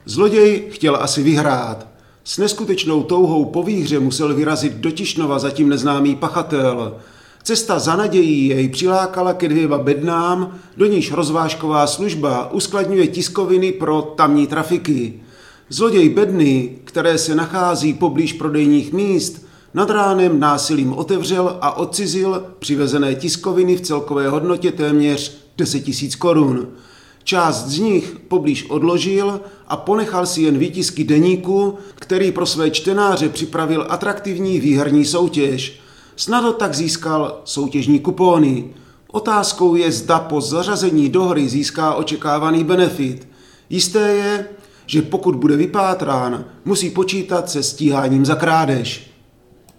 Zloděj chtěl asi vyhrát. S neskutečnou touhou po výhře musel vyrazit do Tišnova zatím neznámý pachatel. Cesta za nadějí jej přilákala ke 2 bednám, do níž rozvážková služba uskladňuje tiskoviny pro tamní trafiky. Zloděj bedny, které se nachází poblíž prodejních míst, nad ránem násilím otevřel a odcizil přivezené tiskoviny v celkové hodnotě téměř 10 000 korun. Část z nich poblíž odložil a ponechal si jen výtisky deníku, který pro své čtenáře připravil atraktivní výherní soutěž. Snadno tak získal soutěžní kupóny. Otázkou je, zda po zařazení do hry získá očekávaný benefit. Jisté je, že pokud bude vypátrán, musí počítat se stíháním za krádež.